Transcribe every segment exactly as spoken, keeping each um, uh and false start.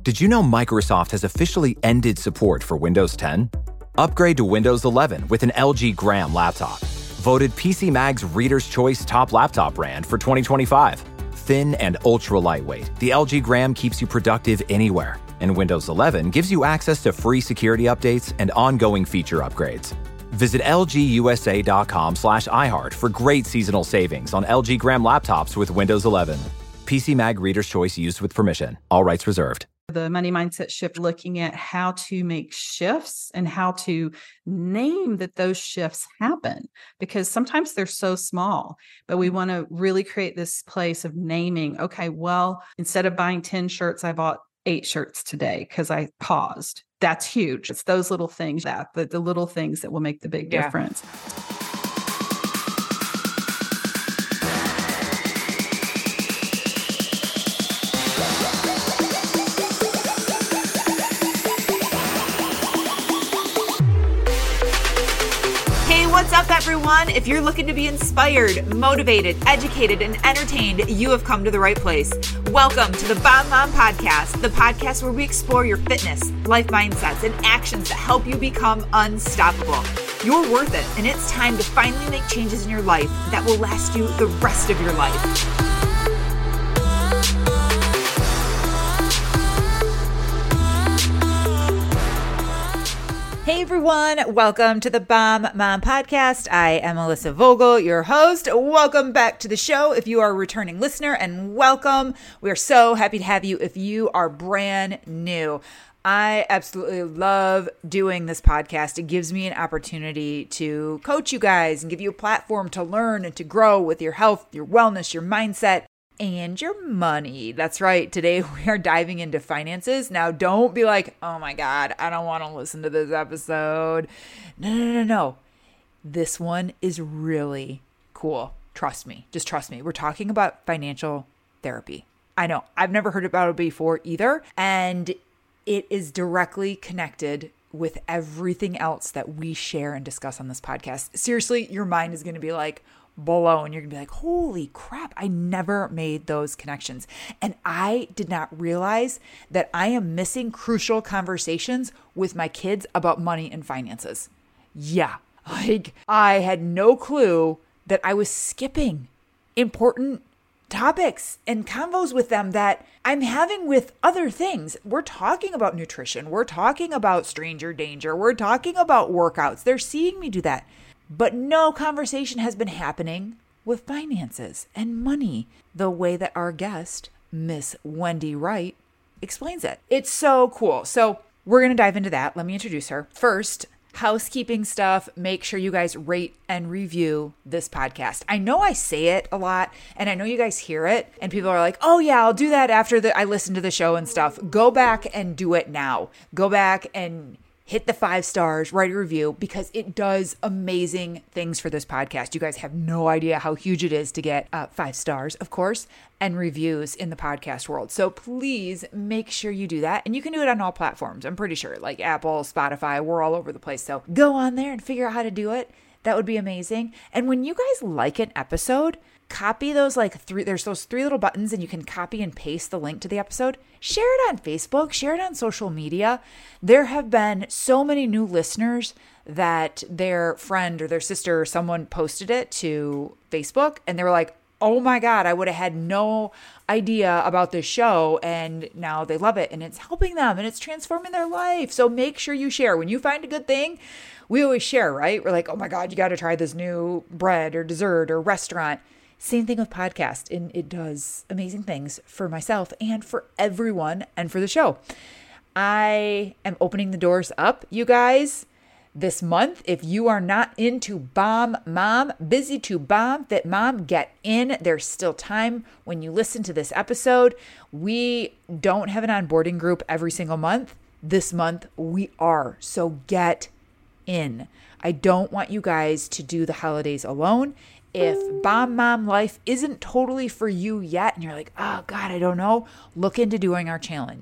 Did you know Microsoft has officially ended support for Windows ten? Upgrade to Windows eleven with an L G Gram laptop. Voted P C Mag's Reader's Choice Top Laptop Brand for twenty twenty-five. Thin and ultra lightweight, the L G Gram keeps you productive anywhere. And Windows eleven gives you access to free security updates and ongoing feature upgrades. Visit lgusa.com slash iHeart for great seasonal savings on L G Gram laptops with Windows eleven. P C Mag Reader's Choice used with permission. All rights reserved. The money mindset shift, looking at how to make shifts and how to name that those shifts happen, because sometimes they're so small, but we want to really create this place of naming. Okay, well, instead of buying ten shirts, I bought eight shirts today because I paused. That's huge. It's those little things that the, the little things that will make the big Yeah. difference. What's up, everyone? If you're looking to be inspired, motivated, educated, and entertained, you have come to the right place. Welcome to the Bomb Mom Podcast, the podcast where we explore your fitness, life mindsets, and actions that help you become unstoppable. You're worth it, and it's time to finally make changes in your life that will last you the rest of your life. Hey everyone, welcome to the Bomb Mom Podcast. I am Alyssa Vogel, your host. Welcome back to the show if you are a returning listener, and welcome. We are so happy to have you if you are brand new. I absolutely love doing this podcast. It gives me an opportunity to coach you guys and give you a platform to learn and to grow with your health, your wellness, your mindset, and your money. That's right. Today we are diving into finances. Now, don't be like, oh my God, I don't want to listen to this episode. No, no, no, no. This one is really cool. Trust me. Just trust me. We're talking about financial therapy. I know. I've never heard about it before either. And it is directly connected with everything else that we share and discuss on this podcast. Seriously, your mind is going to be like, blown. You're gonna be like, holy crap, I never made those connections. And I did not realize that I am missing crucial conversations with my kids about money and finances. Yeah, like I had no clue that I was skipping important topics and convos with them that I'm having with other things. We're talking about nutrition. We're talking about stranger danger. We're talking about workouts. They're seeing me do that. But no conversation has been happening with finances and money the way that our guest, Miss Wendy Wright, explains it. It's so cool. So we're going to dive into that. Let me introduce her. First, housekeeping stuff. Make sure you guys rate and review this podcast. I know I say it a lot, and I know you guys hear it, and people are like, oh yeah, I'll do that after the, I listen to the show and stuff. Go back and do it now. Go back and hit the five stars, write a review, because it does amazing things for this podcast. You guys have no idea how huge it is to get uh, five stars, of course, and reviews in the podcast world. So please make sure you do that. And you can do it on all platforms, I'm pretty sure, like Apple, Spotify, we're all over the place. So go on there and figure out how to do it. That would be amazing. And when you guys like an episode, copy those like three, there's those three little buttons and you can copy and paste the link to the episode. Share it on Facebook, share it on social media. There have been so many new listeners that their friend or their sister or someone posted it to Facebook and they were like, oh my God, I would have had no idea about this show. And now they love it and it's helping them and it's transforming their life. So make sure you share. When you find a good thing, we always share, right? We're like, oh my God, you got to try this new bread or dessert or restaurant. Same thing with podcast, and it does amazing things for myself and for everyone and for the show. I am opening the doors up, you guys, this month. If you are not into Bomb Mom, Busy to Bomb, Fit Mom, get in. There's still time when you listen to this episode. We don't have an onboarding group every single month. This month we are, so get in. I don't want you guys to do the holidays alone. If Bomb Mom life isn't totally for you yet and you're like, oh God, I don't know, look into doing our challenge.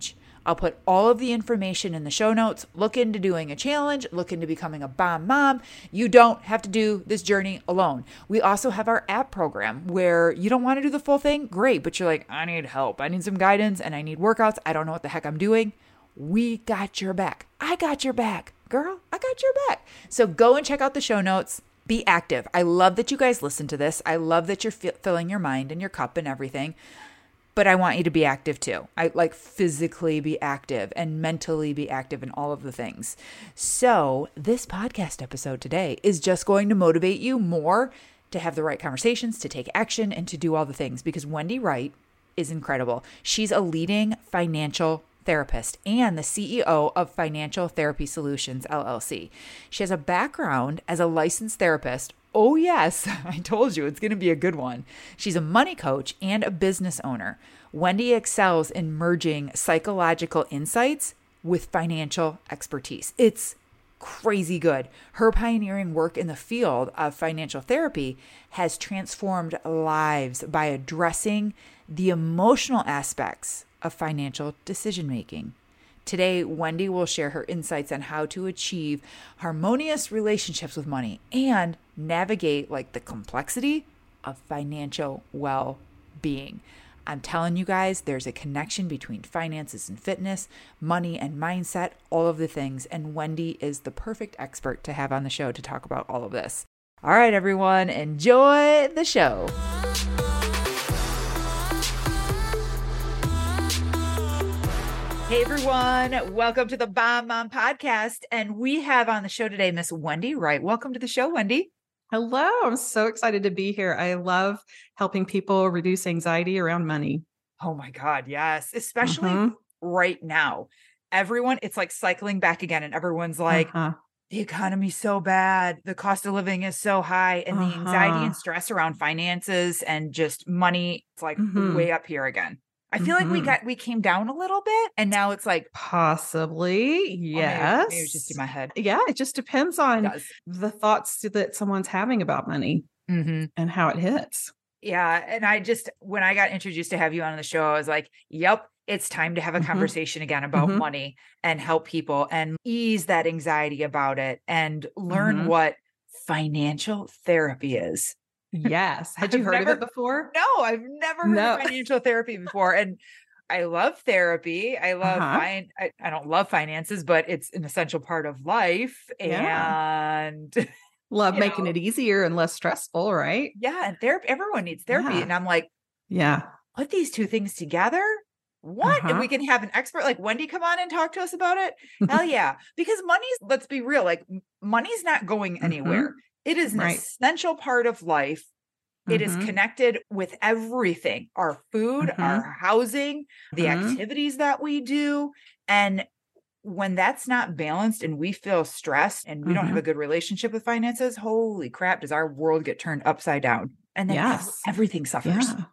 I'll put all of the information in the show notes. Look into doing a challenge, look into becoming a bomb mom. You don't have to do this journey alone. We also have our app program where you don't want to do the full thing. Great. But you're like, I need help. I need some guidance and I need workouts. I don't know what the heck I'm doing. We got your back. I got your back. Girl, I got your back. So go and check out the show notes. Be active. I love that you guys listen to this. I love that you're f- filling your mind and your cup and everything. But I want you to be active too. I like physically be active and mentally be active in all of the things. So this podcast episode today is just going to motivate you more to have the right conversations, to take action, and to do all the things, because Wendy Wright is incredible. She's a leading financial therapist and the C E O of Financial Therapy Solutions, L L C. She has a background as a licensed therapist. Oh yes, I told you it's going to be a good one. She's a money coach and a business owner. Wendy excels in merging psychological insights with financial expertise. It's crazy good. Her pioneering work in the field of financial therapy has transformed lives by addressing the emotional aspects of financial decision making. Today, Wendy will share her insights on how to achieve harmonious relationships with money and navigate like the complexity of financial well-being. I'm telling you guys, there's a connection between finances and fitness, money and mindset, all of the things. And Wendy is the perfect expert to have on the show to talk about all of this. All right, everyone, enjoy the show. Hey everyone, welcome to the Bomb Mom Podcast. And we have on the show today Miss Wendy Wright. Welcome to the show, Wendy. Hello. I'm so excited to be here. I love helping people reduce anxiety around money. Oh my God, yes. Especially Mhm. right now. Everyone, it's like cycling back again and everyone's like, Uh-huh. the economy's so bad. The cost of living is so high. And the anxiety Uh-huh. and stress around finances and just money, it's like Mhm. way up here again. I feel like we Mhm. got, we came down a little bit and now it's like, Possibly. oh, maybe, Yes. maybe it's just in my head. Yeah. It just depends It on does. the thoughts that someone's having about money Mm-hmm. and how it hits. Yeah. And I just, when I got introduced to have you on the show, I was like, yep, it's time to have a Mhm. conversation again about Mhm. money and help people and ease that anxiety about it and learn Mhm. what financial therapy is. Yes. Had you I've heard never- of it before? No, I've never heard No. of financial therapy before. And I love therapy. I love Uh-huh. fin- I, I don't love finances, but it's an essential part of life. Yeah. And Love you making know, it easier and less stressful, right? yeah, and therapy, everyone needs therapy. Yeah. And I'm like, Yeah. put these two things together. What? If Uh-huh. we can have an expert like Wendy come on and talk to us about it? Hell yeah. Because money's, let's be real, like m- money's not going anywhere. It is an Right. essential part of life. It is Mhm. connected with everything, our food, Mhm. our housing, the Mhm. activities that we do. And when that's not balanced and we feel stressed and we don't have Mhm. a good relationship with finances, holy crap, does our world get turned upside down? And then ev- Yes. everything suffers. Yeah.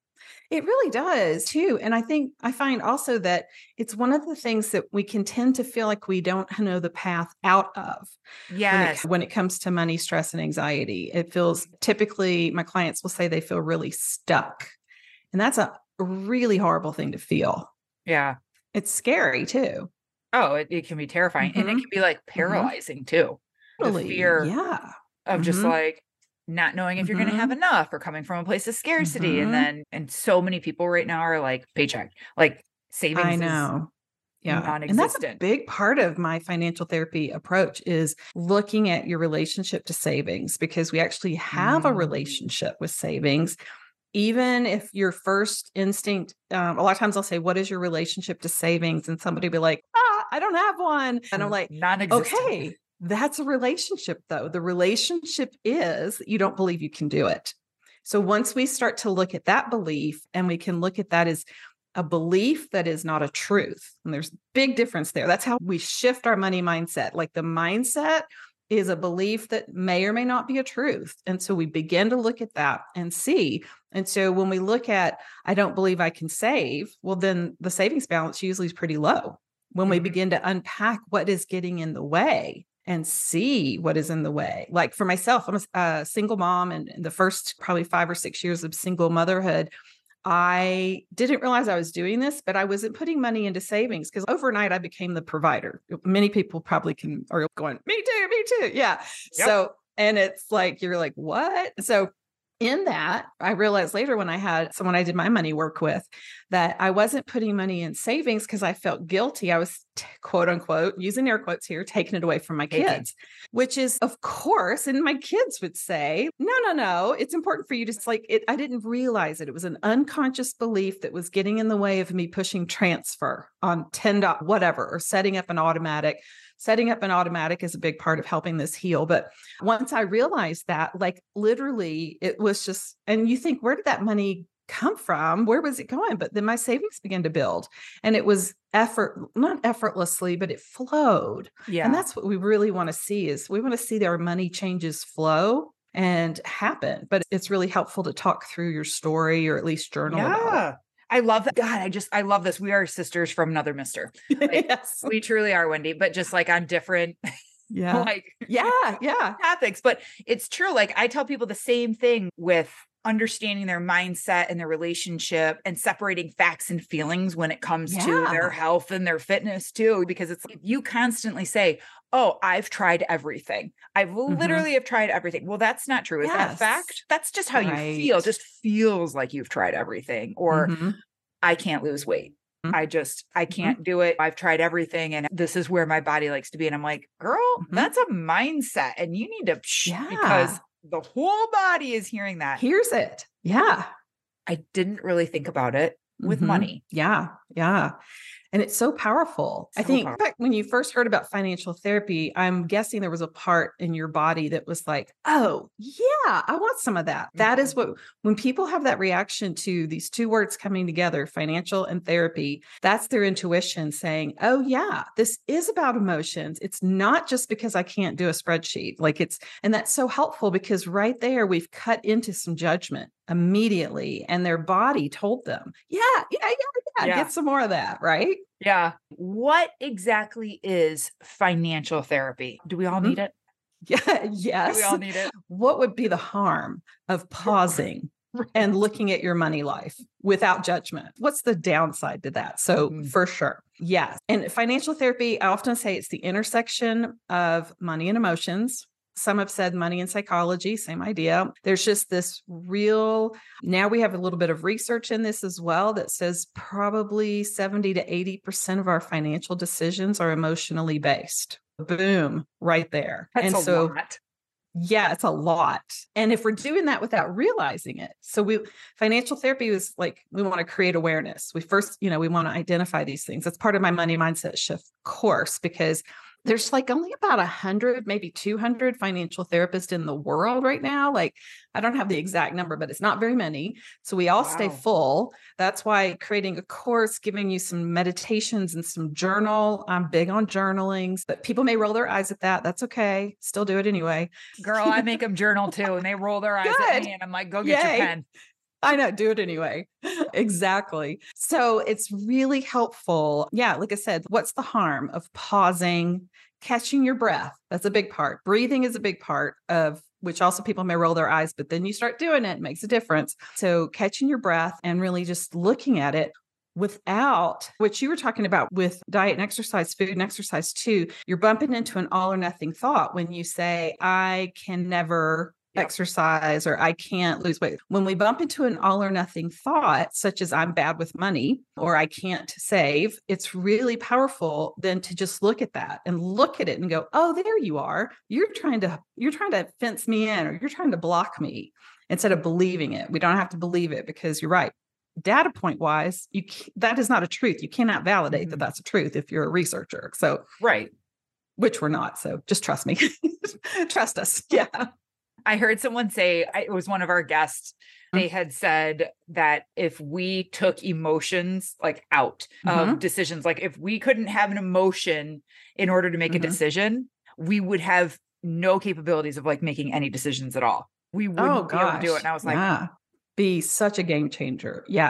It really does too. And I think I find also that it's one of the things that we can tend to feel like we don't know the path out of when it, Yes. when it comes to money, stress, and anxiety. It feels typically my clients will say they feel really stuck. And that's a really horrible thing to feel. Yeah. It's scary too. Oh, it, it can be terrifying. And it Mhm. can be like paralyzing too. The Totally. fear Yeah. of just Mhm. like not knowing if you're going to have Mhm. enough or coming from a place of scarcity. Mhm. And then, and so many people right now are like paycheck, like savings I is know. Yeah. And that's a non-existent. big part of my financial therapy approach is looking at your relationship to savings, because we actually have a Mm. relationship with savings. Even if your first instinct, um, a lot of times I'll say, what is your relationship to savings? And somebody will be like, ah, I don't have one. And I'm like, non-existent. okay, that's a relationship though. The relationship is you don't believe you can do it. So once we start to look at that belief and we can look at that as a belief that is not a truth. And there's a big difference there. That's how we shift our money mindset. Like the mindset is a belief that may or may not be a truth. And so we begin to look at that and see. And so when we look at, I don't believe I can save, well, then the savings balance usually is pretty low. When we Mhm. begin to unpack what is getting in the way and see what is in the way. Like for myself, I'm a, a single mom, and in the first probably five or six years of single motherhood, I didn't realize I was doing this, but I wasn't putting money into savings because overnight I became the provider. Many people probably can are going, me too, me too. Yeah. Yep. So, and it's like, you're like, what? So in that, I realized later when I had someone I did my money work with that I wasn't putting money in savings because I felt guilty. I was t- quote unquote, using air quotes here, taking it away from my kids, which is of course, and my kids would say, no, no, no, it's important for you to like it. I didn't realize it. It was an unconscious belief that was getting in the way of me pushing transfer on ten dot whatever, or setting up an automatic. Setting up an automatic is a big part of helping this heal. But once I realized that, like literally it was just, and you think, where did that money come from? Where was it going? But then my savings began to build and it was effort, not effortlessly, but it flowed. Yeah. And that's what we really want to see is we want to see their money changes flow and happen. But it's really helpful to talk through your story or at least journal yeah. about it. I love that. God, I just, I love this. We are sisters from another mister. Like, yes. We truly are, Wendy, but just like on different, yeah, like, yeah, yeah, topics. But it's true. Like I tell people the same thing with understanding their mindset and their relationship and separating facts and feelings when it comes yeah. to their health and their fitness too, because it's like you constantly say, oh, I've tried everything. I've mm-hmm. literally have tried everything. Well, that's not true. Is yes. that fact? That's just how right. you feel. It just feels like you've tried everything or mm-hmm. I can't lose weight. Mm-hmm. I just, I can't mm-hmm. do it. I've tried everything and this is where my body likes to be. And I'm like, girl, mm-hmm. that's a mindset and you need to, psh, yeah. because the whole body is hearing that. Here's it. Yeah. I didn't really think about it with mm-hmm. money. Yeah. Yeah. And it's so powerful. So I think powerful. In fact, when you first heard about financial therapy, I'm guessing there was a part in your body that was like, oh, yeah, I want some of that. Mm-hmm. That is what, when people have that reaction to these two words coming together, financial and therapy, that's their intuition saying, oh, yeah, this is about emotions. It's not just because I can't do a spreadsheet. Like it's, and that's so helpful because right there, we've cut into some judgment immediately and their body told them, yeah, yeah, yeah, yeah, yeah. Get some more of that, right? Yeah. What exactly is financial therapy? Do we all mm-hmm. need it? Yeah. Yes. Do we all need it? What would be the harm of pausing right. and looking at your money life without judgment? What's the downside to that? So mm-hmm. for sure. Yes. And financial therapy, I often say it's the intersection of money and emotions. Some have said money and psychology, same idea. There's just this real, now we have a little bit of research in this as well that says probably seventy to eighty percent of our financial decisions are emotionally based. Boom, right there. That's and a so, lot. Yeah, it's a lot. And if we're doing that without realizing it, so we, financial therapy was like, we want to create awareness. We first, you know, we want to identify these things. That's part of my money mindset shift course, because there's like only about a hundred, maybe two hundred financial therapists in the world right now. Like, I don't have the exact number, but it's not very many. So we all wow. stay full. That's why creating a course, giving you some meditations and some journal. I'm big on journaling, but people may roll their eyes at that. That's okay. Still do it anyway. Girl, I make them journal too. And they roll their eyes Good. at me and I'm like, go get Yay. your pen. I know, do it anyway. Exactly. So it's really helpful. Yeah. Like I said, what's the harm of pausing, catching your breath? That's a big part. Breathing is a big part of which also people may roll their eyes, but then you start doing it, it makes a difference. So catching your breath and really just looking at it without what you were talking about with diet and exercise, food and exercise too, you're bumping into an all or nothing thought when you say, I can never Yep. exercise or I can't lose weight. When we bump into an all or nothing thought, such as I'm bad with money or I can't save, it's really powerful then to just look at that and look at it and go, oh, there you are. You're trying to, you're trying to fence me in or you're trying to block me instead of believing it. We don't have to believe it because you're right. Data point wise, you that is not a truth. You cannot validate mm-hmm. that that's a truth if you're a researcher. So, right. Which we're not. So just trust me. Trust us. Yeah. I heard someone say, it was one of our guests, they had said that if we took emotions like out mm-hmm. of decisions, like if we couldn't have an emotion in order to make mm-hmm. a decision, we would have no capabilities of like making any decisions at all. We wouldn't oh, be able to do it. And I was like, yeah. Be such a game changer. Yeah.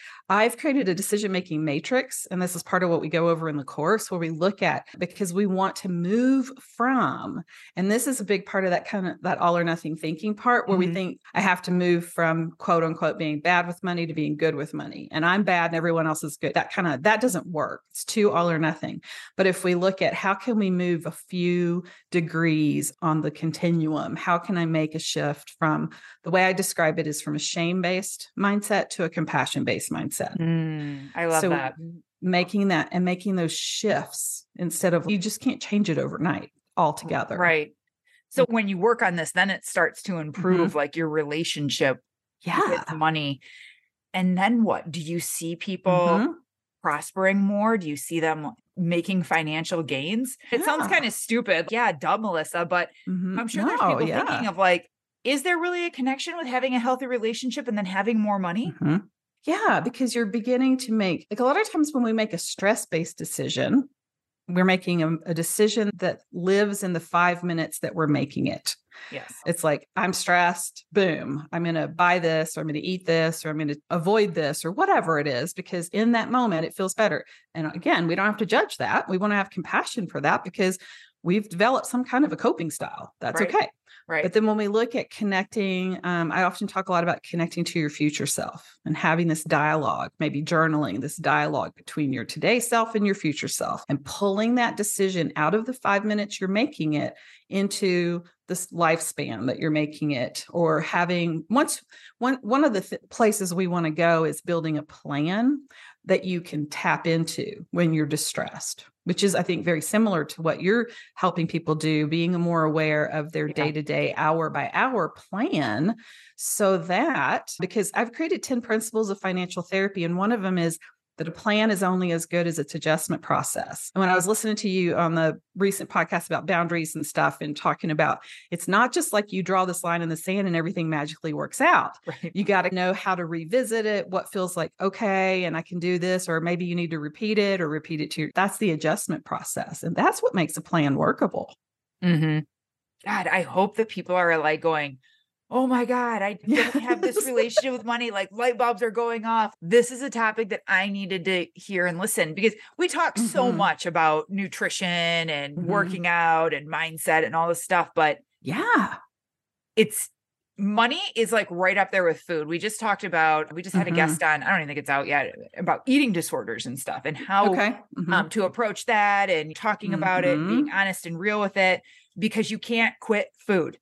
I've created a decision-making matrix, and this is part of what we go over in the course, where we look at, because we want to move from, and this is a big part of that kind of that all or nothing thinking part, where mm-hmm. we think I have to move from quote unquote being bad with money to being good with money, and I'm bad and everyone else is good. That kind of, that doesn't work. It's too all or nothing. But if we look at how can we move a few degrees on the continuum, how can I make a shift from, the way I describe it is from a shame-based mindset to a compassion-based mindset. Mm, I love so that. Making that and making those shifts instead of, you just can't change it overnight altogether. Right. So when you work on this, then it starts to improve mm-hmm. like your relationship yeah. with money. And then what? Do you see people mm-hmm. prospering more? Do you see them making financial gains? It yeah. sounds kind of stupid. Yeah, duh, Melissa, but mm-hmm. I'm sure no, there's people yeah. thinking of like, is there really a connection with having a healthy relationship and then having more money? Mm-hmm. Yeah, because you're beginning to make, like a lot of times when we make a stress-based decision, we're making a, a decision that lives in the five minutes that we're making it. Yes. It's like, I'm stressed, boom, I'm going to buy this, or I'm going to eat this, or I'm going to avoid this, or whatever it is, because in that moment, it feels better. And again, we don't have to judge that. We want to have compassion for that because we've developed some kind of a coping style. That's right. okay. Right. But then when we look at connecting, um, I often talk a lot about connecting to your future self and having this dialogue, maybe journaling, this dialogue between your today self and your future self, and pulling that decision out of the five minutes you're making it into this lifespan that you're making it, or having once one, one of the th- places we want to go is building a plan that you can tap into when you're distressed, which is, I think, very similar to what you're helping people do, being more aware of their day-to-day, hour by hour plan, so that, because I've created ten principles of financial therapy, and one of them is that a plan is only as good as its adjustment process. And when I was listening to you on the recent podcast about boundaries and stuff and talking about, it's not just like you draw this line in the sand and everything magically works out. Right. You got to know how to revisit it, what feels like, okay, and I can do this, or maybe you need to repeat it or repeat it to your, that's the adjustment process. And that's what makes a plan workable. Mm-hmm. God, I hope that people are like going, oh my God, I yes. don't have this relationship with money. Like light bulbs are going off. This is a topic that I needed to hear and listen, because we talk mm-hmm. so much about nutrition and mm-hmm. working out and mindset and all this stuff. But yeah, it's money is like right up there with food. We just talked about, we just had mm-hmm. a guest on, I don't even think it's out yet, about eating disorders and stuff and how okay. mm-hmm. um, to approach that and talking mm-hmm. about it, being honest and real with it, because you can't quit food.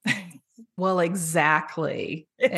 Well, exactly. It's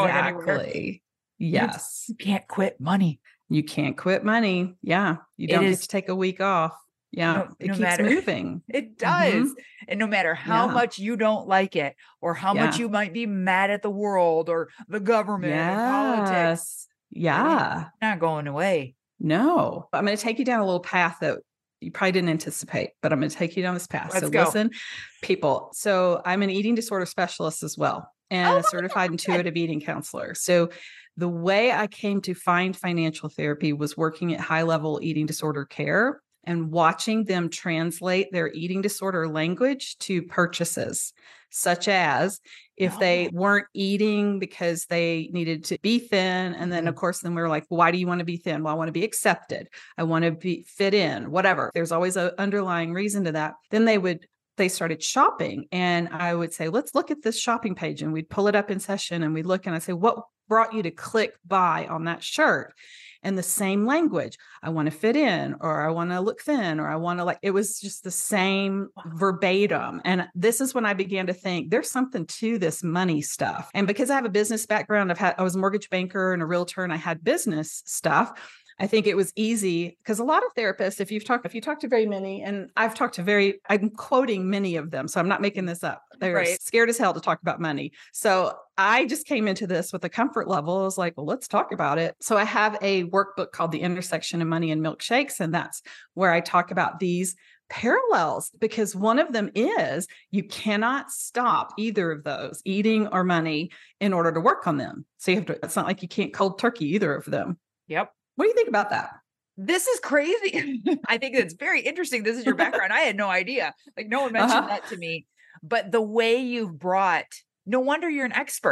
exactly. Yes. You can't quit money. You can't quit money. Yeah. You don't get to take a week off. Yeah. No, it no keeps matter, moving. It does. Mm-hmm. And no matter how yeah. much you don't like it, or how yeah. much you might be mad at the world or the government yes. and politics. Yeah. It's not going away. No. I'm going to take you down a little path that you probably didn't anticipate, but I'm going to take you down this path. Let's so go. Listen, people. So I'm an eating disorder specialist as well, and oh, a certified intuitive eating counselor. So the way I came to find financial therapy was working at high level eating disorder care and watching them translate their eating disorder language to purchases, such as if oh. they weren't eating because they needed to be thin. And then, of course, then we were like, well, why do you want to be thin? Well, I want to be accepted. I want to be fit in, whatever. There's always an underlying reason to that. Then they would, they started shopping, and I would say, let's look at this shopping page, and we'd pull it up in session and we'd look, and I'd say, what brought you to click buy on that shirt? And the same language, I want to fit in, or I want to look thin, or I want to like, it was just the same verbatim. And this is when I began to think there's something to this money stuff. And because I have a business background, I've had, I was a mortgage banker and a realtor, and I had business stuff. I think it was easy because a lot of therapists, if you've talked, if you talk to very many, and I've talked to very, I'm quoting many of them, so I'm not making this up. They're right. scared as hell to talk about money. So I just came into this with a comfort level. I was like, well, let's talk about it. So I have a workbook called The Intersection of Money and Milkshakes. And that's where I talk about these parallels, because one of them is you cannot stop either of those, eating or money, in order to work on them. So you have to, it's not like you can't cold turkey either of them. Yep. What do you think about that? This is crazy. I think it's very interesting. This is your background. I had no idea. Like no one mentioned uh-huh. that to me. But the way you've brought, no wonder you're an expert.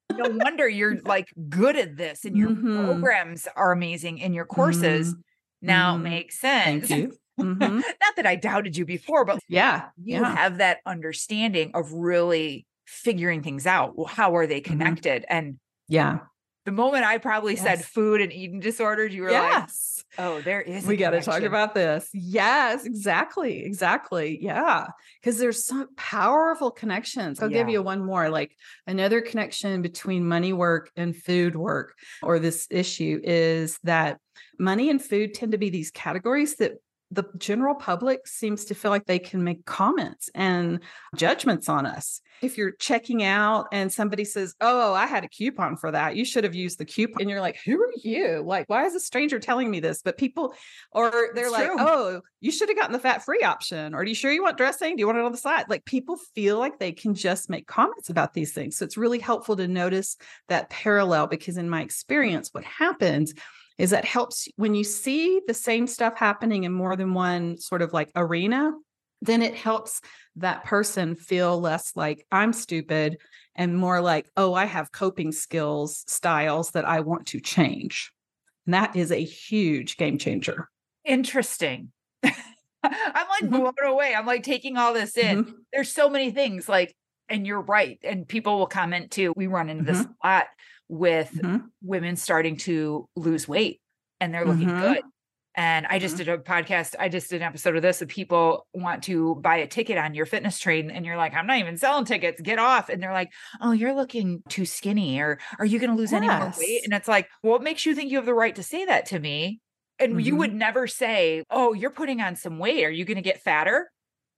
No wonder you're like good at this and your Mhm. programs are amazing and your courses Mhm. now Mhm. make sense. Thank you. Mhm. Not that I doubted you before, but Yeah. you Yeah. have that understanding of really figuring things out. Well, how are they Mhm. connected? And Yeah. the moment I probably said Yes. food and eating disorders, you were like, Yes. oh, there is a We got to talk connection. about this. Yes, exactly. Exactly. Yeah. Because there's some powerful connections. I'll give Yeah. you one more, like another connection between money work and food work, or this issue is that money and food tend to be these categories that the general public seems to feel like they can make comments and judgments on us. If you're checking out and somebody says, oh, I had a coupon for that, you should have used the coupon. And you're like, who are you? Like, why is a stranger telling me this? But people, or they're It's like, true. oh, you should have gotten the fat free option. Or are you sure you want dressing? Do you want it on the side? Like, people feel like they can just make comments about these things. So it's really helpful to notice that parallel, because in my experience, what happens is that helps when you see the same stuff happening in more than one sort of like arena, then it helps that person feel less like I'm stupid and more like, oh, I have coping skills, styles that I want to change. And that is a huge game changer. Interesting. I'm like Mhm. blown away. I'm like taking all this in. Mhm. There's so many things like, and you're right. And people will comment too. We run into this Mhm. a lot with Mhm. women starting to lose weight and they're looking Mhm. good. And I just Mhm. did a podcast. I just did an episode of this. Of people want to buy a ticket on your fitness train. And you're like, I'm not even selling tickets. Get off. And they're like, oh, you're looking too skinny. Or are you going to lose any more weight? Yes. And it's like, well, what makes you think you have the right to say that to me? And you would Mhm. never say, oh, you're putting on some weight. Are you going to get fatter?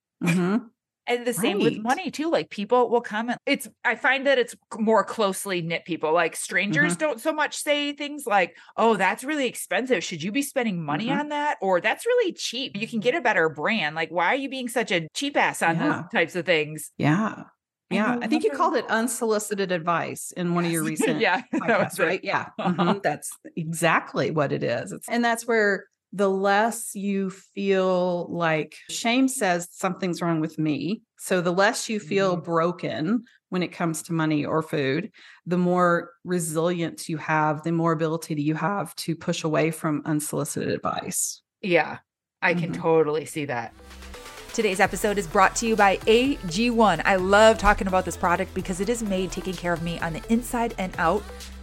Mhm. And the same with Right. money too. Like people will comment. It's, I find that it's more closely knit people. Like strangers Mhm. don't so much say things like, oh, that's really expensive. Should you be spending money Mhm. on that? Or that's really cheap. You can get a better brand. Like, why are you being such a cheap ass on those Yeah. types of things? Yeah. And Yeah. no I think you wonder- called it unsolicited advice in one of your Yes. recent Yeah, that podcasts, was it. right? Yeah. Mhm. That's exactly what it is. It's, and that's where the less you feel like shame says something's wrong with me. So the less you feel Mhm. broken when it comes to money or food, the more resilience you have, the more ability you have to push away from unsolicited advice. Yeah, I can Mhm. totally see that. Today's episode is brought to you by A G one. I love talking about this product because it is made taking care of me on the inside and out.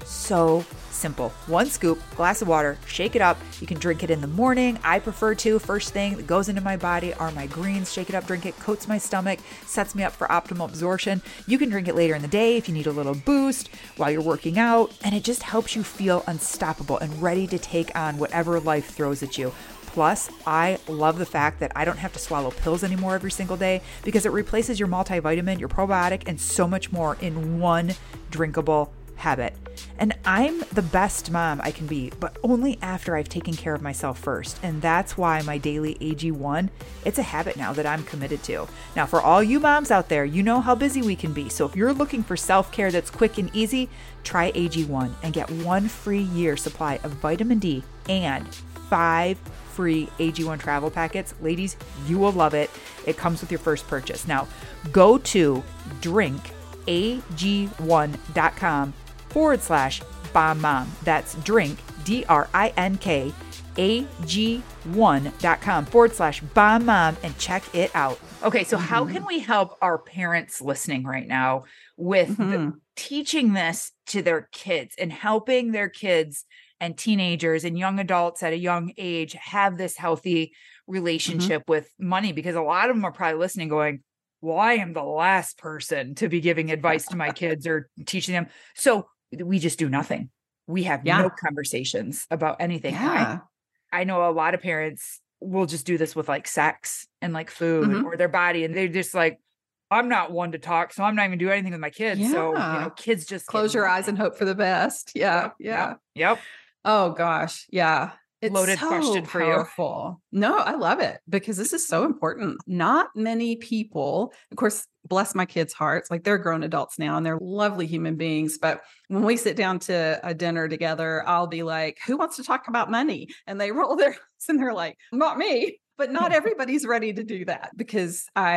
So simple. One scoop, glass of water, shake it up. You can drink it in the morning. I prefer to. First thing that goes into my body are my greens. Shake it up, drink it, coats my stomach, sets me up for optimal absorption. You can drink it later in the day if you need a little boost while you're working out, and it just helps you feel unstoppable and ready to take on whatever life throws at you. Plus, I love the fact that I don't have to swallow pills anymore every single day because it replaces your multivitamin, your probiotic, and so much more in one drinkable habit. And I'm the best mom I can be, but only after I've taken care of myself first. And that's why my daily A G one, it's a habit now that I'm committed to. Now, for all you moms out there, you know how busy we can be. So if you're looking for self-care that's quick and easy, try A G one and get one free year supply of vitamin D and five free A G one travel packets. Ladies, you will love it. It comes with your first purchase. Now, go to drink A G one dot com forward slash bomb mom. That's drink, D R I N K, A G one dot com forward slash bomb mom and check it out. Okay, so how can we help our parents listening right now with the, Mhm. teaching this to their kids and helping their kids and teenagers and young adults at a young age have this healthy relationship with money? Because a lot of them are probably listening going, well, I am the last person to be giving advice to my kids or teaching them. So we just do nothing. We have Yeah. no conversations about anything. And I- Yeah. I know a lot of parents will just do this with like sex and like food Mhm. or their body. And they're just like, I'm not one to talk, so I'm not even doing anything with my kids. So, you Yeah. know, kids just get Close your eyes nothing. and hope for the best. Yeah. Yep, Yeah. Yep. yep. Oh gosh. Yeah. It's Loaded so question for you. powerful. No, I love it because this is so important. Not many people, of course, bless my kids' hearts. Like they're grown adults now and they're lovely human beings. But when we sit down to a dinner together, I'll be like, who wants to talk about money? And they roll their eyes and they're like, not me. But not everybody's ready to do that because I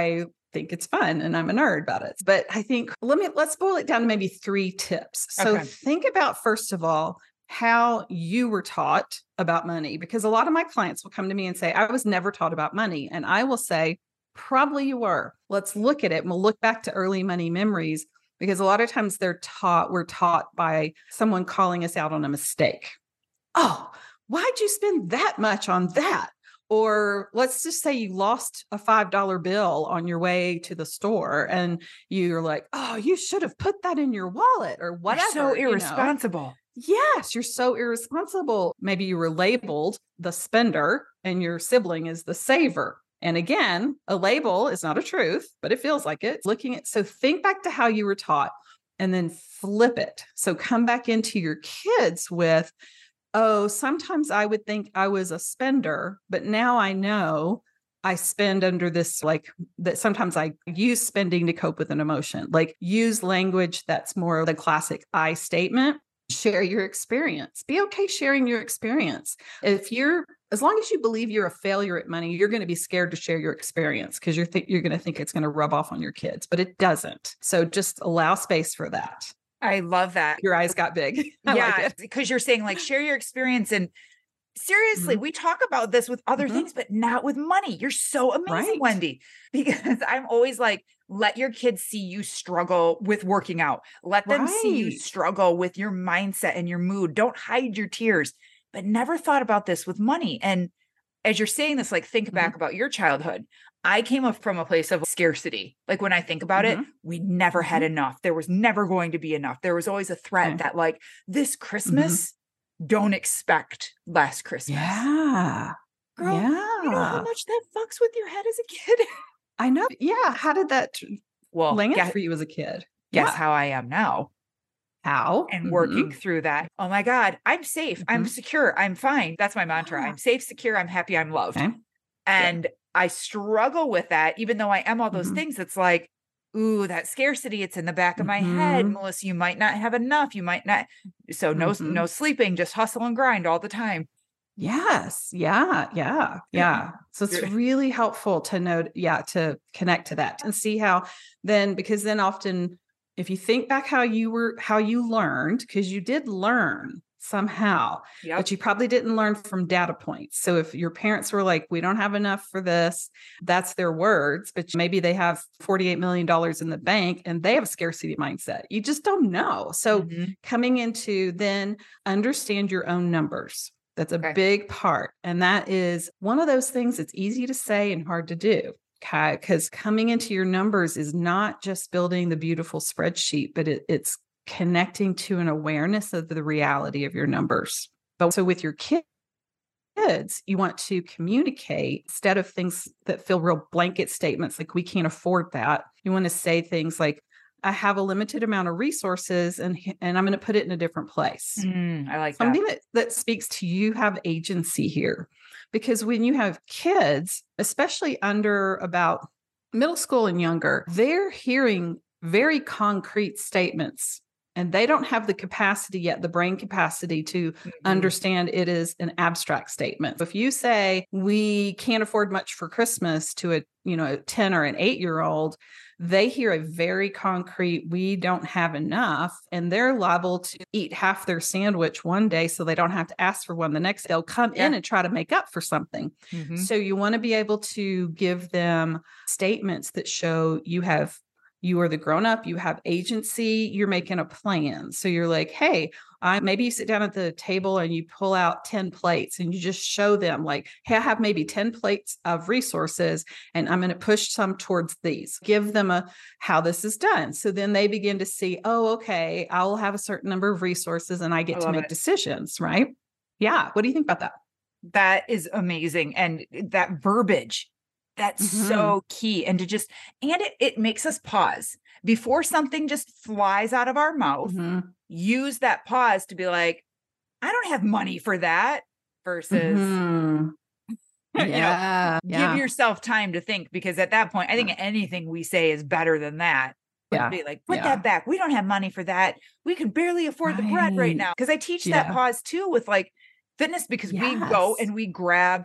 think it's fun and I'm a nerd about it. But I think let me let's boil it down to maybe three tips. So Okay. think about, first of all, how you were taught about money, because a lot of my clients will come to me and say, I was never taught about money. And I will say, probably you were. Let's look at it and we'll look back to early money memories, because a lot of times they're taught, we're taught by someone calling us out on a mistake. Oh, why'd you spend that much on that? Or let's just say you lost a five dollar bill on your way to the store and you're like, oh, you should have put that in your wallet or whatever. You're so you know? irresponsible. Yes, you're so irresponsible. Maybe you were labeled the spender and your sibling is the saver. And again, a label is not a truth, but it feels like it. Looking at, so think back to how you were taught and then flip it. So come back into your kids with, oh, sometimes I would think I was a spender, but now I know I spend under this, like that sometimes I use spending to cope with an emotion, like use language that's more the classic I statement. Share your experience. Be okay sharing your experience. If you're, as long as you believe you're a failure at money, you're going to be scared to share your experience because you're th- you're going to think it's going to rub off on your kids, but it doesn't. So just allow space for that. I love that. Your eyes got big. I yeah, like it. because you're saying like share your experience, and seriously, Mhm. we talk about this with other Mhm. things, but not with money. You're so amazing, Right. Wendy, because I'm always like, let your kids see you struggle with working out. Let them see you Right. struggle with your mindset and your mood. Don't hide your tears, but never thought about this with money. And as you're saying this, like think Mhm. back about your childhood. I came up from a place of scarcity. Like when I think about it, Mhm. we never had Mhm. enough. There was never going to be enough. There was always a threat Okay. that like this Christmas, don't expect last Christmas. Yeah. Girl, you know how Yeah. much that fucks with your head as a kid? I know. Yeah. How did that t- Well, land guess, for you as a kid? guess Yeah. how I am now How? and Mhm. working through that. Oh my God, I'm safe. I'm Mhm. secure. I'm fine. That's my mantra. Yeah. I'm safe, secure. I'm happy. I'm loved. Okay. And I struggle with that, even though I am all those Mhm. things. It's like, ooh, that scarcity. It's in the back of my head. Mhm. Melissa, you might not have enough. You might not. So no, Mhm. no sleeping, just hustle and grind all the time. Yes. Yeah. Yeah. Yeah. So it's Good. really helpful to know, yeah, to connect to that and see how then, because then often if you think back how you were, how you learned, because you did learn somehow, Yep. but you probably didn't learn from data points. So if your parents were like, we don't have enough for this, that's their words, but maybe they have forty-eight million dollars in the bank and they have a scarcity mindset. You just don't know. So Mhm. coming into then understand your own numbers. That's a Okay. big part. And that is one of those things that's easy to say and hard to do. Okay. Because coming into your numbers is not just building the beautiful spreadsheet, but it, it's connecting to an awareness of the reality of your numbers. But so with your kids, you want to communicate instead of things that feel real blanket statements like we can't afford that. You want to say things like, I have a limited amount of resources and, and I'm going to put it in a different place. Mm, I like Something that. that, that speaks to you have agency here. Because when you have kids, especially under about middle school and younger, they're hearing very concrete statements and they don't have the capacity yet, the brain capacity to Mhm. understand it is an abstract statement. If you say we can't afford much for Christmas to a, you know, a ten or an eight year old, they hear a very concrete, we don't have enough, and they're liable to eat half their sandwich one day so they don't have to ask for one the next day. They'll come Yeah. in and try to make up for something. Mhm. So you want to be able to give them statements that show you have, you are the grown up, you have agency, you're making a plan. So you're like, hey, I maybe you sit down at the table and you pull out ten plates and you just show them like, hey, I have maybe ten plates of resources and I'm going to push some towards these. Give them a how this is done. So then they begin to see, oh, okay, I'll have a certain number of resources and I get I to love make it. decisions, right? Yeah. What do you think about that? That is amazing. And that verbiage, that's Mhm. so key. And to just, and it, it makes us pause before something just flies out of our mouth. Mhm. Use that pause to be like, I don't have money for that versus, Mhm. you know, Yeah. give yourself time to think, because at that point, I think anything we say is better than that. But Yeah. be like, put Yeah. that back. We don't have money for that. We can barely afford the bread right Right. now. Because I teach that Yeah. pause too with like fitness, because we go Yes. and we grab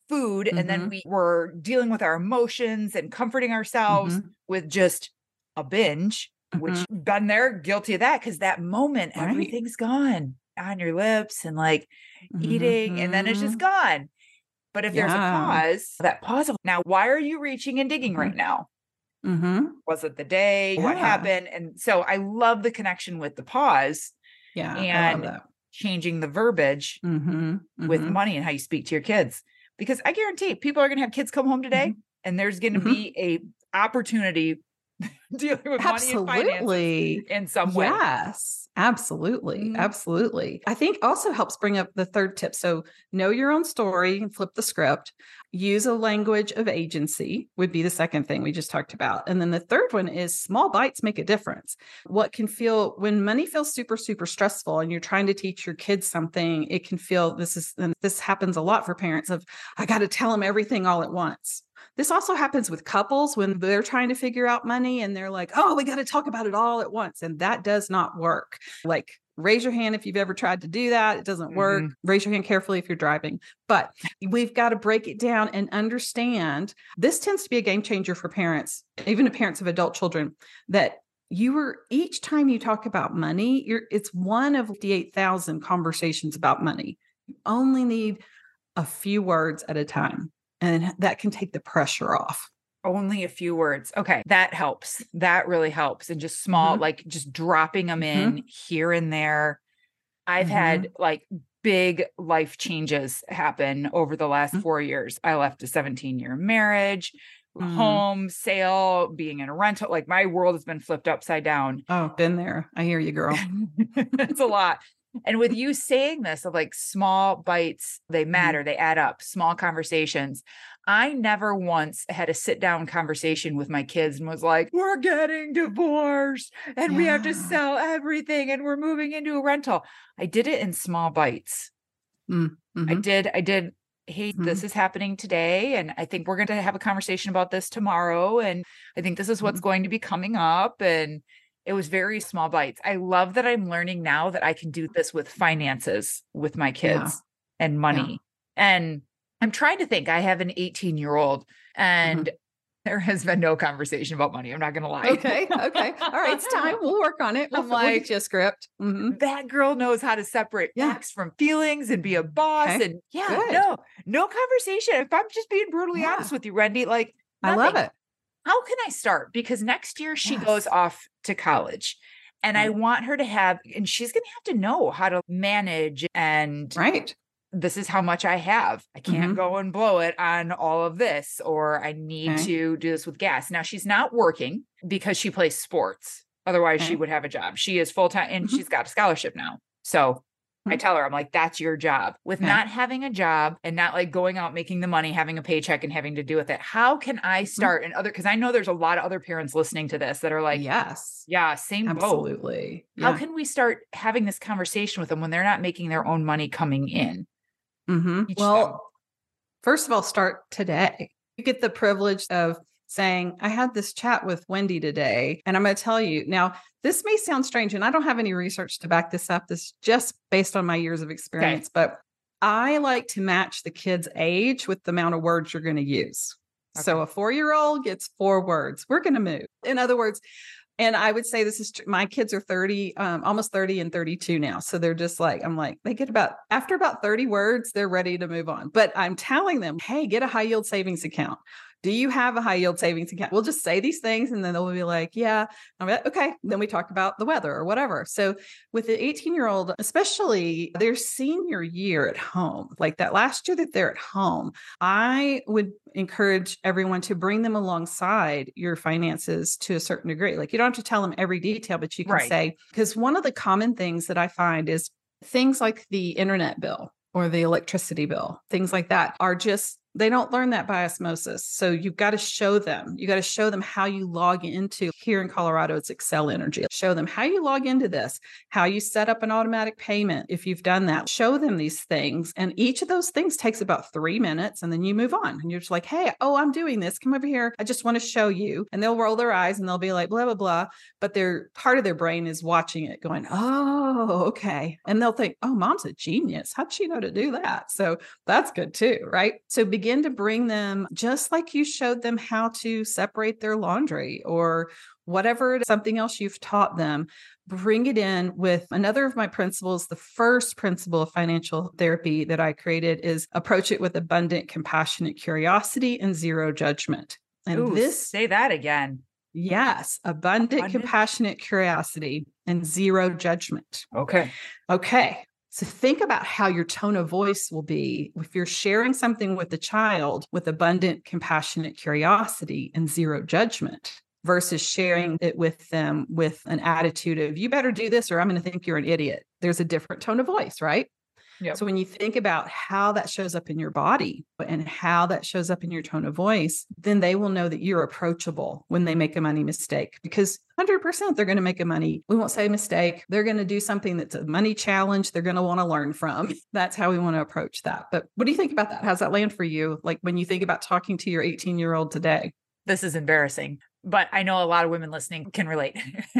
food. Mm-hmm. And then we were dealing with our emotions and comforting ourselves Mm-hmm. with just a binge, which Mm-hmm. been there, guilty of that. Cause that moment, Right. everything's gone on your lips and like Mm-hmm. eating, and then it's just gone. But if there's a Yeah. pause, that pause of now, why are you reaching and digging Mm-hmm. right now? Mm-hmm. Was it the day? What Yeah. happened? And so I love the connection with the pause Yeah. I love and that. changing the verbiage Mm-hmm. with Mm-hmm. money and how you speak to your kids. Because I guarantee people are going to have kids come home today Mm-hmm. and there's going to Mm-hmm. be a opportunity dealing with money and finances Absolutely. in some way. Yes, absolutely. Mhm. Absolutely. I think also helps bring up the third tip. So know your own story and flip the script. Use a language of agency would be the second thing we just talked about. And then the third one is small bites make a difference. What can feel when money feels super, super stressful and you're trying to teach your kids something, it can feel this is, and this happens a lot for parents of, I got to tell them everything all at once. This also happens with couples when they're trying to figure out money and they're like, oh, we got to talk about it all at once. And that does not work. Like, raise your hand if you've ever tried to do that. It doesn't work. Mhm. Raise your hand carefully if you're driving. But we've got to break it down and understand this tends to be a game changer for parents, even to parents of adult children, that you were each time you talk about money, you're it's one of fifty-eight thousand conversations about money. You only need a few words at a time. And that can take the pressure off. Only a few words. Okay. That helps. That really helps. And just small, Mhm. like just dropping them in here and there. I've Mhm. had like big life changes happen over the last Mhm. four years. I left a seventeen year marriage, Mm. home, sale, being in a rental. Like my world has been flipped upside down. Oh, been there. I hear you, girl. It's a lot. And with you saying this of like small bites, they matter, they add up, small conversations. I never once had a sit down conversation with my kids and was like, we're getting divorced and we have to Yeah. sell everything and we're moving into a rental. I did it in small bites. Mm. I Mhm. did, I did. Hey, Mhm. this is happening today. And I think we're going to have a conversation about this tomorrow. And I think this is what's Mhm. going to be coming up. And it was very small bites. I love that I'm learning now that I can do this with finances with my kids and money. And I'm trying to think, I have an eighteen year old and there has been no conversation about money. I'm not going to lie. Okay. Okay. All right. It's time. We'll work on it. We'll, I'm we'll like, get you a script. Mhm. that girl knows how to separate Yeah. facts from feelings and be a boss. Okay. And yeah, Good. no, no conversation. If I'm just being brutally Yeah. honest with you, Randy, like I love nothing. it. How can I start? Because next year she Yes. goes off to college and I Right. want her to have, and she's going to have to know how to manage. And Right. this is how much I have. I can't Mhm. go and blow it on all of this, or I need Okay. to do this with gas. Now she's not working because she plays sports. Otherwise she Okay. would have a job. She is full-time and Mhm. she's got a scholarship now. So I Mhm. tell her, I'm like, that's your job. With Okay. not having a job and not like going out, making the money, having a paycheck and having to deal with it. How can I start? And other, cause I know there's a lot of other parents listening to this that are like, Yes. yeah, same boat. Absolutely. How Yeah. can we start having this conversation with them when they're not making their own money coming in? Mhm. Teach Well, them. first of all, start today. You get the privilege of saying, I had this chat with Wendy today, and I'm going to tell you now, this may sound strange, and I don't have any research to back this up. This is just based on my years of experience, but I like to match the kid's age with the amount of words you're going to use. So Okay. a four-year-old gets four words. We're going to move. In other words, and I would say this is tr- my kids are thirty, um, almost thirty and thirty-two now. So they're just like, I'm like, they get about, after about thirty words, they're ready to move on. But I'm telling them, hey, get a high yield savings account. Do you have a high yield savings account? We'll just say these things and then they'll be like, yeah. I'm like, okay. Then we talk about the weather or whatever. So with the eighteen year old, especially their senior year at home, like that last year that they're at home, I would encourage everyone to bring them alongside your finances to a certain degree. Like you don't have to tell them every detail, but you can Right. say, because one of the common things that I find is things like the internet bill or the electricity bill, things like that are just, they don't learn that by osmosis. So you've got to show them, you got to show them how you log into here in Colorado, it's Xcel Energy. Show them how you log into this, how you set up an automatic payment. If you've done that, show them these things. And each of those things takes about three minutes and then you move on and you're just like, hey, oh, I'm doing this. Come over here. I just want to show you. And they'll roll their eyes and they'll be like, blah, blah, blah. But their part of their brain is watching it going, oh, okay. And they'll think, oh, mom's a genius. How'd she know to do that? So that's good too, right? So begin begin to bring them, just like you showed them how to separate their laundry or whatever, something else you've taught them, bring it in with another of my principles. The first principle of financial therapy that I created is approach it with abundant, compassionate curiosity and zero judgment. And Ooh, this, say that again. yes, abundant, Abundant. compassionate curiosity and zero judgment. Okay. Okay. So think about how your tone of voice will be if you're sharing something with the child with abundant, compassionate curiosity and zero judgment versus sharing it with them with an attitude of, you better do this or I'm going to think you're an idiot. There's a different tone of voice, right? Yep. So when you think about how that shows up in your body and how that shows up in your tone of voice, then they will know that you're approachable when they make a money mistake, because one hundred percent they're going to make a money. We won't say mistake. They're going to do something that's a money challenge they're going to want to learn from. That's how we want to approach that. But what do you think about that? How's that land for you? Like when you think about talking to your eighteen year old today? This is embarrassing, but I know a lot of women listening can relate.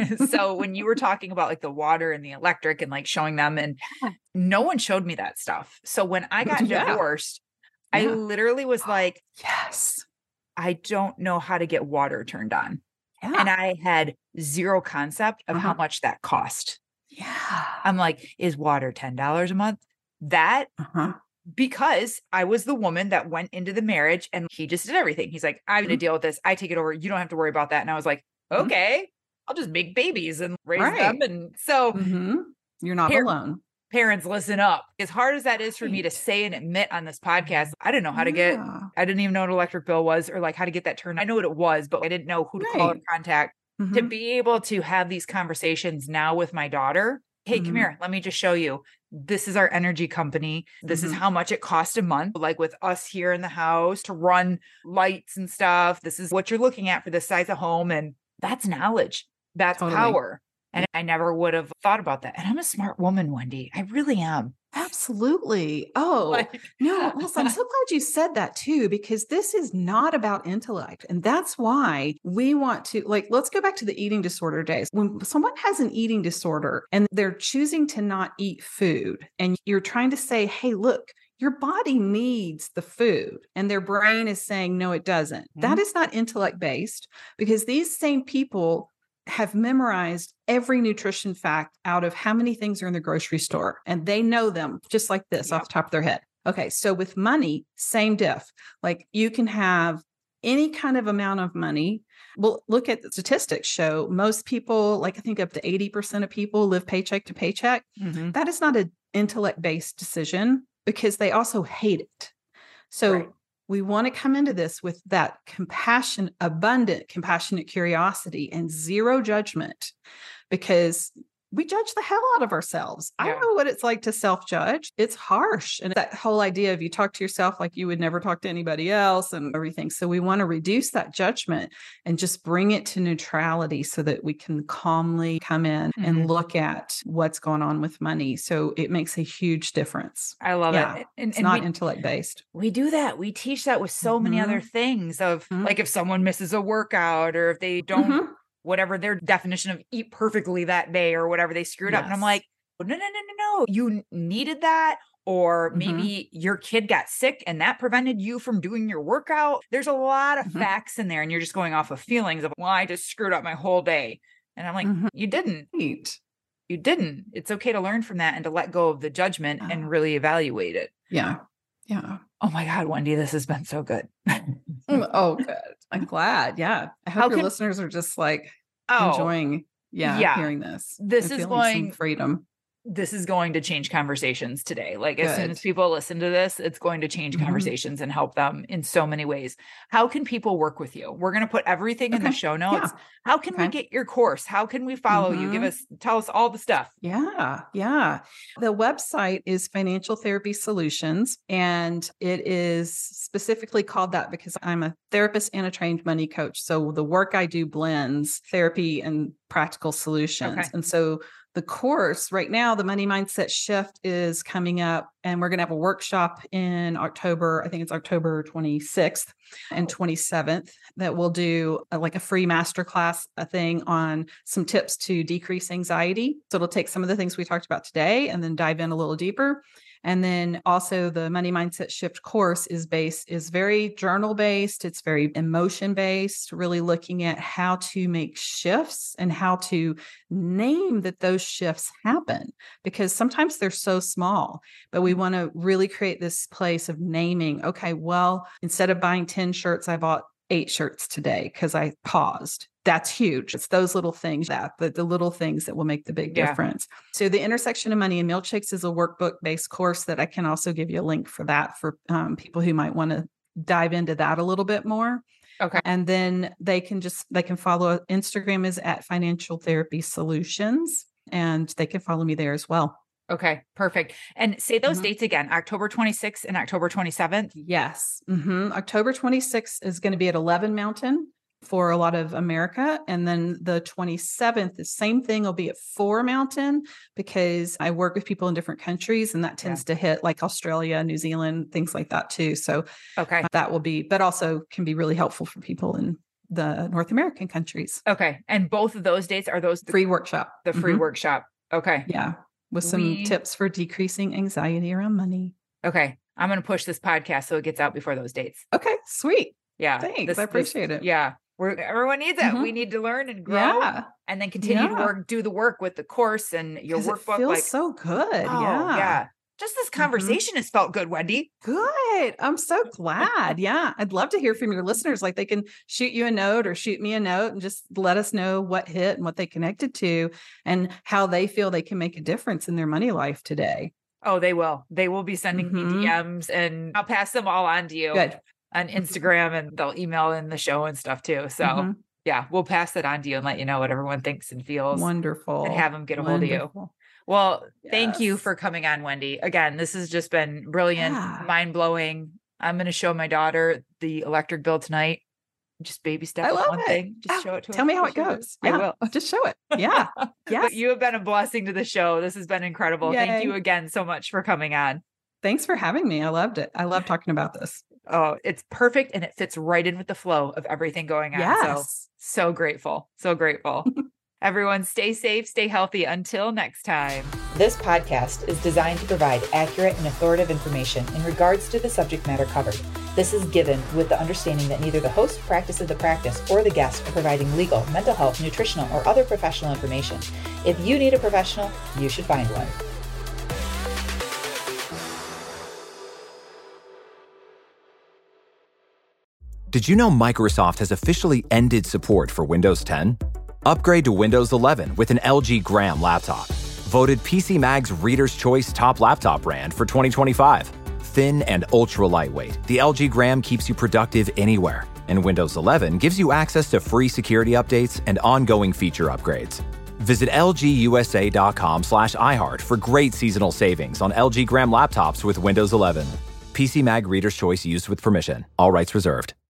So when you were talking about like the water and the electric and like showing them, and no one showed me that stuff. So when I got Yeah. divorced, Yeah. I literally was like, Yes. I don't know how to get water turned on. Yeah. And I had zero concept of how Uh-huh. much that cost. yeah. I'm like, is water ten dollars a month? That Uh-huh. because I was the woman that went into the marriage and he just did everything. He's like, I'm going to Mhm. deal with this. I take it over. You don't have to worry about that. And I was like, Mhm. okay, I'll just make babies and raise Right. them. And so Mm-hmm. You're not Here- alone. parents, listen up. As hard as that is for me to Right. say and admit on this podcast, I didn't know how to get, Yeah. I didn't even know what an electric bill was or like how to get that turned. I know what it was, but I didn't know who to call Right. and contact. To Mhm. be able to have these conversations now with my daughter. Hey, come Mhm. here. Let me just show you. This is our energy company. This is Mhm. how much it costs a month. Like with us here in the house to run lights and stuff. This is what you're looking at for this size of home. And that's knowledge. That's Totally. power. And I never would have thought about that. And I'm a smart woman, Wendy. I really am. Absolutely. Oh, Like- no, Elsa, I'm so glad you said that too, because this is not about intellect. And that's why we want to, like, let's go back to the eating disorder days. When someone has an eating disorder and they're choosing to not eat food, and you're trying to say, hey, look, your body needs the food, and their brain is saying, no, it doesn't. That is not intellect based, because these same people have memorized every nutrition fact out of how many things are in the grocery store, and they know them just like this Yep. off the top of their head. Okay. So with money, same diff. Like you can have any kind of amount of money. Well, look at the statistics show most people, like I think up to eighty percent of people live paycheck to paycheck. Mhm. That is not an intellect based decision, because they also hate it. So Right. we want to come into this with that compassion, abundant, compassionate curiosity and zero judgment, because we judge the hell out of ourselves. I Yeah. know what it's like to self-judge. It's harsh. And that whole idea of you talk to yourself like you would never talk to anybody else and everything. So we want to reduce that judgment and just bring it to neutrality so that we can calmly come in Mhm. and look at what's going on with money. So it makes a huge difference. I love Yeah. it. And, It's and not we, intellect based. we do that. We teach that with so many other Mhm. things of Mhm. like if someone misses a workout or if they don't, Mhm. whatever their definition of eat perfectly that day or whatever, they screwed up. And I'm Yes. like, no, no, no, no, no. You n- needed that. Or Mhm. maybe your kid got sick and that prevented you from doing your workout. There's a lot of Mhm. facts in there and you're just going off of feelings of, well, I just screwed up my whole day. And I'm like, Mhm. you didn't. Right. You didn't. It's okay to learn from that and to let go of the judgment Oh. and really evaluate it. Yeah. Yeah. Oh my God, Wendy, this has been so good. Mm, Oh, good. I'm glad. Yeah. I hope How your can- listeners are just like Oh, enjoying, yeah, yeah. hearing this. This and is feeling some going- freedom. this is going to change conversations today. Like as soon Good. as people listen to this, it's going to change Mhm. conversations and help them in so many ways. How can people work with you? We're going to put everything in the Okay. show notes. Yeah. How can we Okay. get your course? How can we follow you? Give Mhm. us, tell us all the stuff. Yeah, yeah. The website is Financial Therapy Solutions, and it is specifically called that because I'm a therapist and a trained money coach. So the work I do blends therapy and practical solutions. Okay. And so the course right now, the Money Mindset Shift is coming up, and we're going to have a workshop in October. I think it's October twenty-sixth and twenty-seventh that we'll do a, like a free masterclass, a thing on some tips to decrease anxiety. So it'll take some of the things we talked about today and then dive in a little deeper. And then also the Money Mindset Shift course is based, is very journal based. It's very emotion based, really looking at how to make shifts and how to name that those shifts happen, because sometimes they're so small, but we want to really create this place of naming, okay, well, instead of buying ten shirts, I bought eight shirts today because I paused. That's huge. It's those little things that the, the little things that will make the big Yeah. difference. So the intersection of money and milkshakes is a workbook based course that I can also give you a link for that for um, people who might want to dive into that a little bit more. Okay. And then they can just, they can follow Instagram is at Financial Therapy Solutions, and they can follow me there as well. Okay. Perfect. And say those Mhm. dates again, October twenty-sixth and October twenty-seventh. Yes. hmm October twenty-sixth is going to be at eleven Mountain for a lot of America. And then the twenty-seventh, the same thing will be at four Mountain, because I work with people in different countries, and that tends to hit like Australia, New Zealand, things like that too. So Okay. that will be, but also can be really helpful for people in the North American countries. Okay. And both of those dates are those the, Free workshop. the free Mhm. workshop. Okay. Yeah. With some We- tips for decreasing anxiety around money. Okay. I'm going to push this podcast so it gets out before those dates. Okay. Sweet. Yeah. Thanks. I appreciate it. Yeah. We're, everyone needs it. Mhm. We need to learn and grow Yeah. and then continue to Yeah. work, do the work with the course and your 'Cause it workbook. feels Like, so good. oh, yeah. yeah. Just this Mhm. conversation has felt good, Wendy. Good. I'm so glad. Yeah. I'd love to hear from your listeners. Like they can shoot you a note or shoot me a note and just let us know what hit and what they connected to and how they feel they can make a difference in their money life today. Oh, they will. They will be sending Mhm. me D Ms and I'll pass them all on to you Good. on Instagram, and they'll email in the show and stuff too. So Mhm. yeah, we'll pass it on to you and let you know what everyone thinks and feels Wonderful. and have them get a hold of you. Wonderful. Well, thank you Yes. for coming on, Wendy. Again, this has just been brilliant, Yeah. mind blowing. I'm going to show my daughter the electric bill tonight. Just baby step I with love one it. thing. Just Yeah. show it to her. Tell me how Just it show her. goes. I Yeah. will. Just show it. Yeah. Yes. But you have been a blessing to the show. This has been incredible. Thank Yay. you again so much for coming on. Thanks for having me. I loved it. I love talking about this. Oh, it's perfect. And it fits right in with the flow of everything going on. So, Yes. so grateful. So grateful. Everyone stay safe, stay healthy. Until next time. This podcast is designed to provide accurate and authoritative information in regards to the subject matter covered. This is given with the understanding that neither the host, practices the practice, or the guest are providing legal, mental health, nutritional, or other professional information. If you need a professional, you should find one. Did you know Microsoft has officially ended support for Windows ten? Upgrade to Windows eleven with an L G Gram laptop. Voted P C Mag's Reader's Choice Top Laptop Brand for twenty twenty-five. Thin and ultra lightweight, the L G Gram keeps you productive anywhere. And Windows eleven gives you access to free security updates and ongoing feature upgrades. Visit lgusa.com slash iHeart for great seasonal savings on L G Gram laptops with Windows eleven. P C Mag Reader's Choice used with permission. All rights reserved.